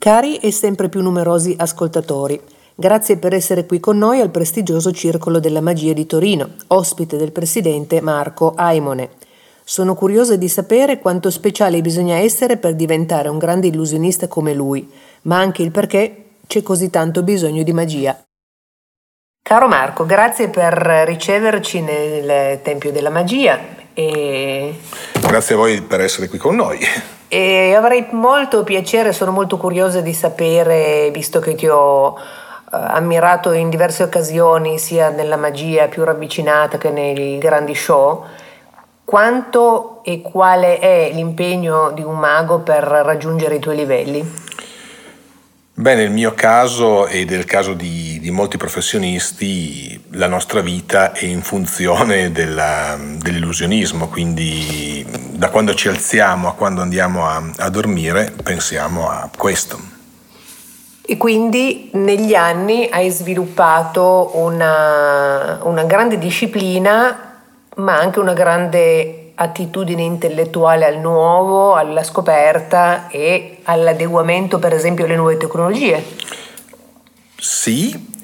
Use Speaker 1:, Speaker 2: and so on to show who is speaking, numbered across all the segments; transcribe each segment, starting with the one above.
Speaker 1: Cari e sempre più numerosi ascoltatori, grazie per essere qui con noi al prestigioso Circolo della Magia di Torino, ospite del presidente Marco Aimone. Sono curiosa di sapere quanto speciale bisogna essere per diventare un grande illusionista come lui, ma anche il perché c'è così tanto bisogno di magia. Caro Marco, grazie per riceverci nel Tempio della Magia e...
Speaker 2: Grazie a voi per essere qui con noi.
Speaker 1: E avrei molto piacere, sono molto curiosa di sapere, visto che ti ho ammirato in diverse occasioni, sia nella magia più ravvicinata che nei grandi show, quanto e quale è l'impegno di un mago per raggiungere i tuoi livelli?
Speaker 2: Beh, nel mio caso e del caso di molti professionisti, la nostra vita è in funzione dell'illusionismo, quindi da quando ci alziamo a quando andiamo a dormire pensiamo a questo.
Speaker 1: E quindi negli anni hai sviluppato una grande disciplina, ma anche una grande attitudine intellettuale al nuovo, alla scoperta e all'adeguamento, per esempio, alle nuove tecnologie.
Speaker 2: Sì,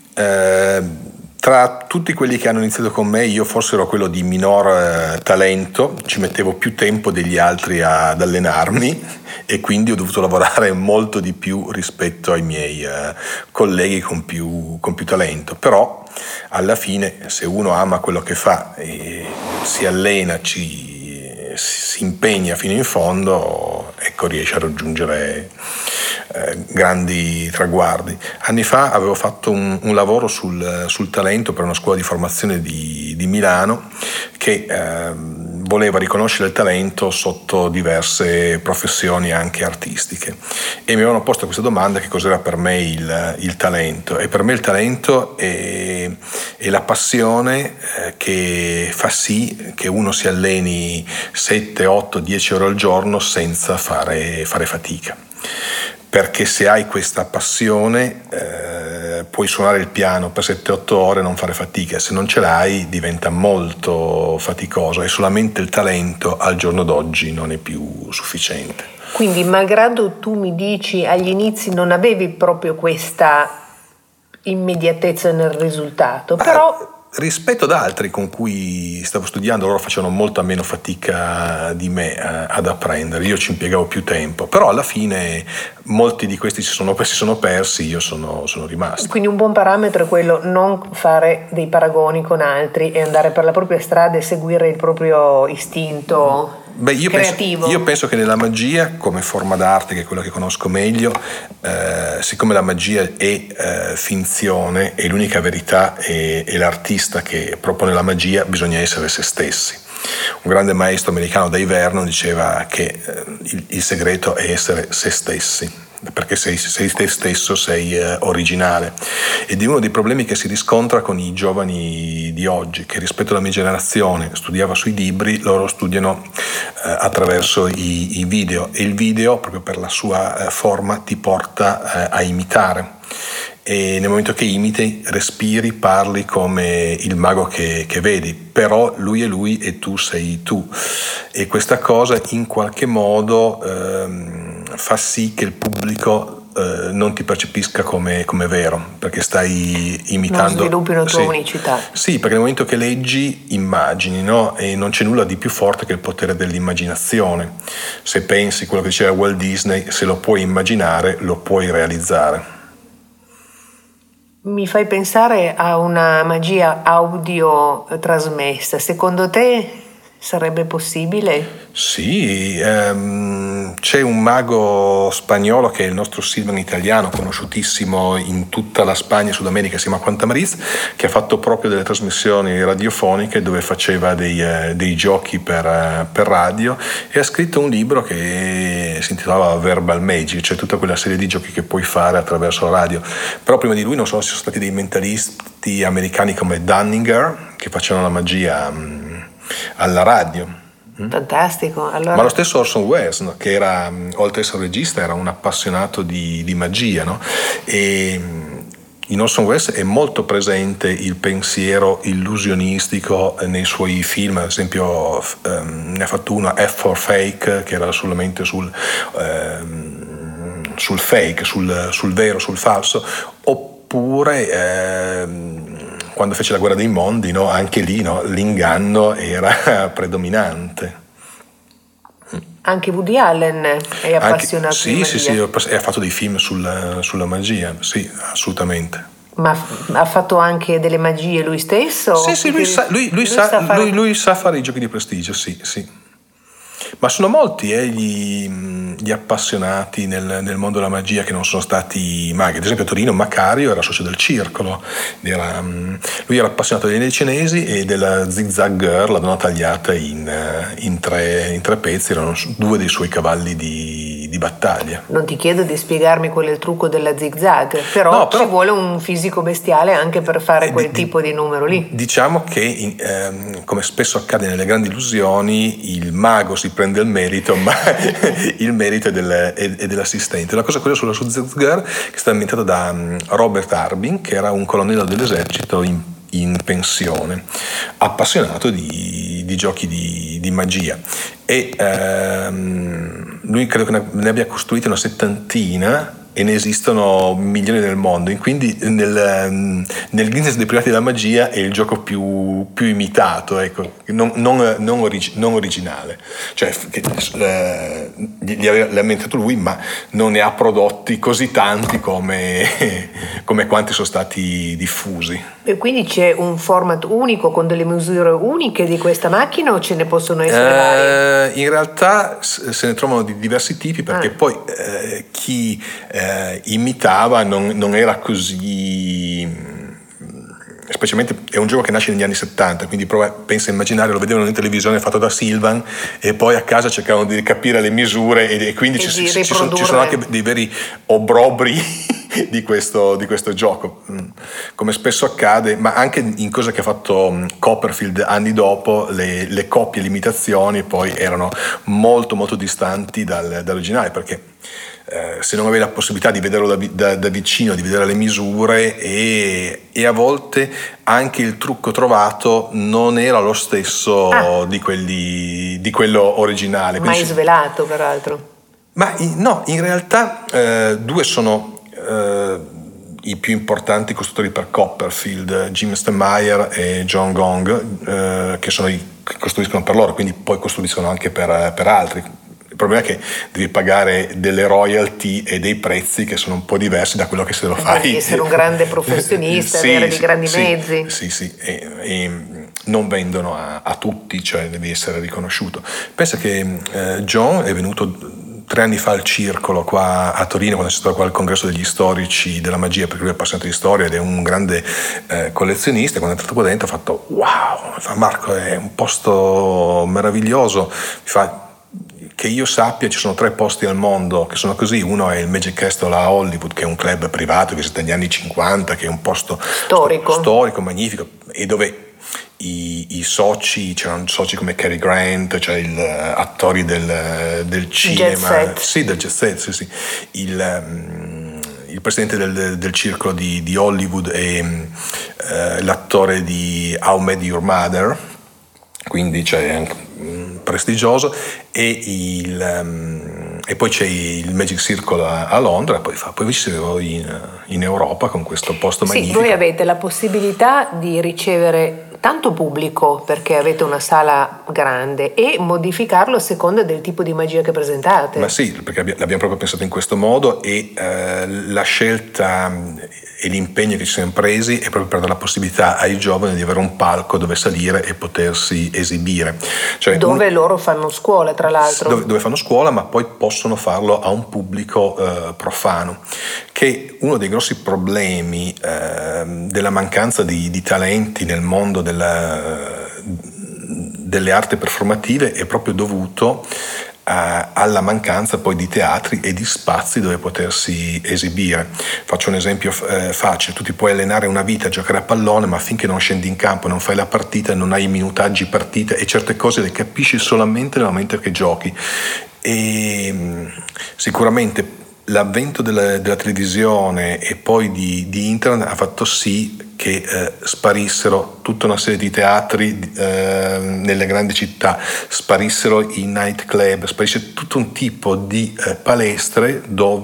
Speaker 2: tra tutti quelli che hanno iniziato con me io forse ero quello di minor talento, ci mettevo più tempo degli altri ad allenarmi e quindi ho dovuto lavorare molto di più rispetto ai miei colleghi con più talento, però alla fine se uno ama quello che fa e si allena, si impegna fino in fondo, ecco, riesce a raggiungere grandi traguardi. Anni fa avevo fatto un lavoro sul talento per una scuola di formazione di Milano che voleva riconoscere il talento sotto diverse professioni anche artistiche e mi avevano posto questa domanda: che cos'era per me il talento? E per me il talento è la passione che fa sì che uno si alleni 7, 8, 10 ore al giorno senza fare fatica. Perché se hai questa passione puoi suonare il piano per 7-8 ore e non fare fatica, se non ce l'hai diventa molto faticoso e solamente il talento al giorno d'oggi non è più sufficiente.
Speaker 1: Quindi, malgrado tu mi dici agli inizi non avevi proprio questa immediatezza nel risultato, però...
Speaker 2: Rispetto ad altri con cui stavo studiando, loro facevano molta meno fatica di me ad apprendere, io ci impiegavo più tempo, però alla fine molti di questi si sono persi, io sono rimasto.
Speaker 1: Quindi un buon parametro è quello, non fare dei paragoni con altri e andare per la propria strada e seguire il proprio istinto.
Speaker 2: Beh,
Speaker 1: creativo.
Speaker 2: Io penso che nella magia, come forma d'arte, che è quello che conosco meglio, siccome la magia è finzione e l'unica verità è l'artista che propone la magia, bisogna essere se stessi. Un grande maestro americano, Dave Vernon, diceva che il segreto è essere se stessi, perché sei te stesso, sei originale. Ed è uno dei problemi che si riscontra con i giovani di oggi, che rispetto alla mia generazione studiava sui libri, loro studiano attraverso i video, e il video, proprio per la sua forma, ti porta a imitare. E nel momento che imiti, respiri, parli come il mago che vedi, però lui è lui e tu sei tu, e questa cosa in qualche modo fa sì che il pubblico non ti percepisca come vero, perché stai imitando.
Speaker 1: Non sviluppi una tua unicità.
Speaker 2: Sì, perché nel momento che leggi immagini, no? E non c'è nulla di più forte che il potere dell'immaginazione. Se pensi quello che diceva Walt Disney, se lo puoi immaginare lo puoi realizzare.
Speaker 1: Mi fai pensare a una magia audio trasmessa. Secondo te sarebbe possibile?
Speaker 2: Sì, c'è un mago spagnolo che è il nostro Silvan italiano, conosciutissimo in tutta la Spagna e Sud America, si chiama Juan Tamariz, che ha fatto proprio delle trasmissioni radiofoniche dove faceva dei giochi per radio, e ha scritto un libro che si intitolava Verbal Magic, cioè tutta quella serie di giochi che puoi fare attraverso la radio. Però prima di lui non sono stati dei mentalisti americani come Dunninger che facevano la magia alla radio.
Speaker 1: Fantastico. Allora...
Speaker 2: Ma lo stesso Orson Welles, no? Che era, oltre ad essere regista, era un appassionato di magia, no? E in Orson Welles è molto presente il pensiero illusionistico nei suoi film. Ad esempio ne ha fatto uno, F for Fake, che era solamente sul fake, sul vero, sul falso, oppure quando fece la guerra dei mondi, no? Anche lì, no? L'inganno era predominante.
Speaker 1: Anche Woody Allen è appassionato di magia.
Speaker 2: Sì, ha fatto dei film sulla magia, sì, assolutamente.
Speaker 1: Ma ha fatto anche delle magie lui stesso?
Speaker 2: Sì, lui sa fare i giochi di prestigio, sì. Ma sono molti gli appassionati nel mondo della magia che non sono stati maghi. Ad esempio a Torino Macario era socio del circolo, lui era appassionato degli anelli cinesi e della Zigzag Girl, la donna tagliata in tre pezzi, erano due dei suoi cavalli di battaglia.
Speaker 1: Non ti chiedo di spiegarmi qual è il trucco della zigzag, però ci vuole un fisico bestiale anche per fare quel tipo di numero lì.
Speaker 2: Diciamo che come spesso accade nelle grandi illusioni, il mago si prende il merito, ma il merito è dell'assistente. Una cosa curiosa sulla Zigzag, che è stata inventata da Robert Harbin, che era un colonnello dell'esercito in pensione, appassionato di giochi di magia, e lui credo che ne abbia costruite una settantina e ne esistono milioni nel mondo, e quindi nel Guinness dei primati della magia è il gioco più imitato, ecco, non originale, cioè l'ha inventato lui, ma non ne ha prodotti così tanti come quanti sono stati diffusi.
Speaker 1: E quindi c'è un format unico con delle misure uniche di questa macchina, o ce ne possono essere varie?
Speaker 2: In realtà se ne trovano di diversi tipi, perché poi chi imitava non era così, specialmente è un gioco che nasce negli anni 70, quindi pensa a immaginare, lo vedevano in televisione fatto da Silvan e poi a casa cercavano di capire le misure e quindi ci sono anche dei veri obbrobri di questo gioco, come spesso accade, ma anche in cosa che ha fatto Copperfield anni dopo, le copie, le imitazioni poi erano molto molto distanti dall'originale, perché se non avevi la possibilità di vederlo da vicino, di vedere le misure, e a volte anche il trucco trovato non era lo stesso di quello originale.
Speaker 1: Mai svelato, peraltro.
Speaker 2: Ma no, in realtà due sono i più importanti costruttori per Copperfield, Jim Stenmeyer e John Gong, che sono che costruiscono per loro, quindi poi costruiscono anche per altri. Il problema è che devi pagare delle royalty e dei prezzi che sono un po' diversi da quello che se lo fai.
Speaker 1: Devi essere un grande professionista, avere dei grandi mezzi.
Speaker 2: Sì, e non vendono a tutti, cioè devi essere riconosciuto. Pensa che John è venuto 3 anni fa al circolo qua a Torino, quando è stato qua al congresso degli storici della magia, perché lui è appassionato di storia ed è un grande collezionista. Quando è entrato qua dentro ha fatto wow, mi fa: Marco, è un posto meraviglioso, mi fa: che io sappia ci sono 3 posti al mondo che sono così. Uno è il Magic Castle a Hollywood, che è un club privato che esiste negli anni 50, che è un posto storico, magnifico, e dove i soci, c'erano soci come Cary Grant, cioè attori del cinema, del jet set, sì. Il presidente del circolo di Hollywood è l'attore di How I Met Your Mother, quindi c'è anche prestigioso, e poi c'è il Magic Circle a Londra, poi vi ci vedo in Europa con questo posto magnifico.
Speaker 1: Sì, voi avete la possibilità di ricevere tanto pubblico, perché avete una sala grande, e modificarlo a seconda del tipo di magia che presentate.
Speaker 2: Ma sì, perché l'abbiamo proprio pensato in questo modo, e la scelta e l'impegno che ci siamo presi è proprio per dare la possibilità ai giovani di avere un palco dove salire e potersi esibire. Cioè,
Speaker 1: dove loro fanno scuola, tra l'altro.
Speaker 2: Dove fanno scuola, ma poi possono farlo a un pubblico profano, che uno dei grossi problemi della mancanza di talenti nel mondo delle arti performative è proprio dovuto alla mancanza poi di teatri e di spazi dove potersi esibire. Faccio un esempio facile: tu ti puoi allenare una vita a giocare a pallone, ma finché non scendi in campo, non fai la partita, non hai i minutaggi partita, e certe cose le capisci solamente nel momento che giochi. E sicuramente l'avvento della televisione e poi di internet ha fatto sì che sparissero tutta una serie di teatri nelle grandi città, sparissero i night club, sparisse tutto un tipo di palestre dove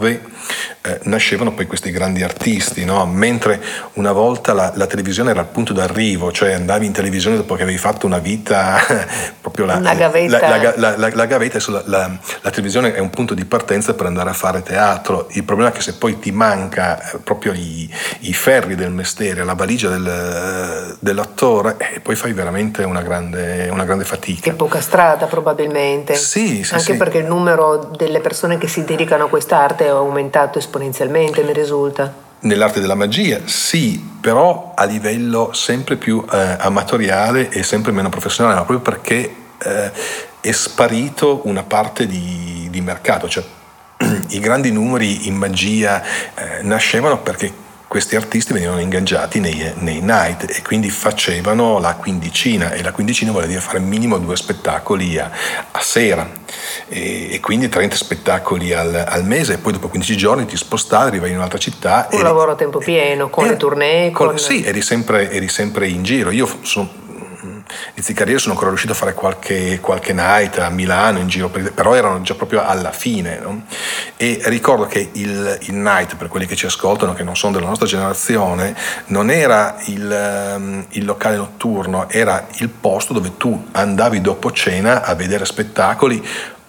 Speaker 2: nascevano poi questi grandi artisti, no? Mentre una volta la televisione era il punto d'arrivo, cioè andavi in televisione dopo che avevi fatto una vita proprio
Speaker 1: una gavetta.
Speaker 2: La gavetta, la televisione è un punto di partenza per andare a fare teatro. Il problema è che se poi ti manca proprio i ferri del mestiere, la valigia dell'attore, poi fai veramente una grande fatica.
Speaker 1: Che poca strada probabilmente.
Speaker 2: Sì,
Speaker 1: anche perché il numero delle persone che si dedicano a quest'arte è aumentato esponenzialmente, mi risulta.
Speaker 2: Nell'arte della magia sì, però a livello sempre più amatoriale e sempre meno professionale, ma proprio perché è sparito una parte di mercato, cioè i grandi numeri in magia nascevano perché questi artisti venivano ingaggiati nei night e quindi facevano la quindicina, e la quindicina vuol dire fare minimo 2 spettacoli a sera e quindi 30 spettacoli al mese, e poi dopo 15 giorni ti spostavi, arrivavi in un'altra città.
Speaker 1: Un lavoro a tempo pieno, con le tournée.
Speaker 2: Sì, eri sempre in giro. Io inizi carriera sono ancora riuscito a fare qualche night a Milano in giro, però erano già proprio alla fine, no? E ricordo che il night, per quelli che ci ascoltano che non sono della nostra generazione, non era il locale notturno, era il posto dove tu andavi dopo cena a vedere spettacoli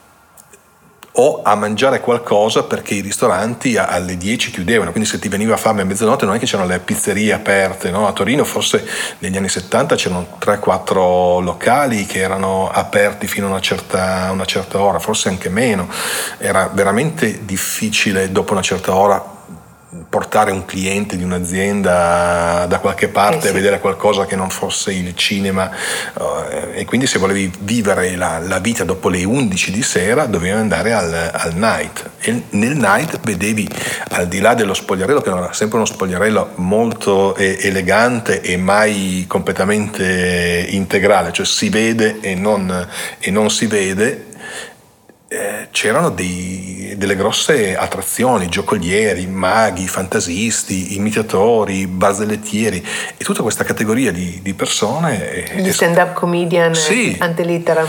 Speaker 2: o a mangiare qualcosa, perché i ristoranti alle 10 chiudevano, quindi se ti veniva fame a mezzanotte non è che c'erano le pizzerie aperte, no? A Torino forse negli anni 70 c'erano 3-4 locali che erano aperti fino a una certa ora, forse anche meno. Era veramente difficile dopo una certa ora portare un cliente di un'azienda da qualche parte a vedere qualcosa che non fosse il cinema, e quindi se volevi vivere la vita dopo le 11 di sera dovevi andare al night, e nel night vedevi, al di là dello spogliarello, che era sempre uno spogliarello molto elegante e mai completamente integrale, cioè si vede e non si vede, c'erano delle grosse attrazioni, giocolieri, maghi, fantasisti, imitatori, barzellettieri, e tutta questa categoria di persone.
Speaker 1: Gli stand-up comedian,
Speaker 2: sì,
Speaker 1: ante litteram.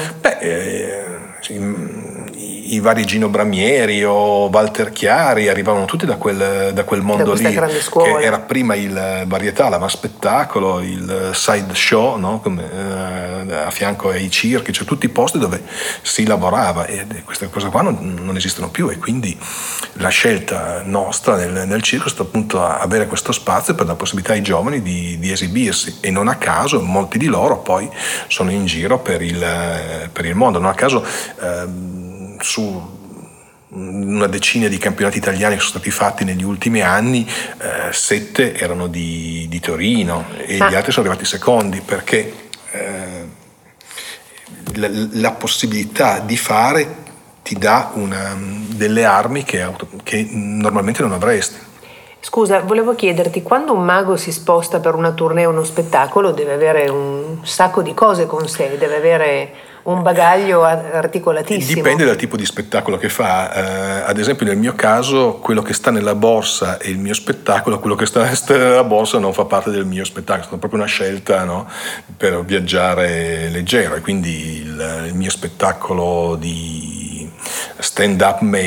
Speaker 2: I vari Gino Bramieri o Walter Chiari arrivavano tutti da quel mondo lì, che era prima il varietà, l'ava spettacolo, il side show, no? A fianco ai circhi, cioè tutti i posti dove si lavorava, e queste cose qua non esistono più, e quindi la scelta nostra nel circo è stata appunto avere questo spazio per la possibilità ai giovani di esibirsi, e non a caso molti di loro poi sono in giro per il mondo. Non a caso su una decina di campionati italiani che sono stati fatti negli ultimi anni, 7 erano di Torino e gli altri sono arrivati secondi, perché la possibilità di fare ti dà delle armi che normalmente non avresti.
Speaker 1: Scusa, volevo chiederti, quando un mago si sposta per una tournée o uno spettacolo deve avere un sacco di cose con sé, deve avere un bagaglio articolatissimo.
Speaker 2: Dipende dal tipo di spettacolo che fa. Ad esempio nel mio caso quello che sta nella borsa è il mio spettacolo, quello che sta nella borsa non fa parte del mio spettacolo, è proprio una scelta, no? Per viaggiare leggero, e quindi il mio spettacolo di stand-up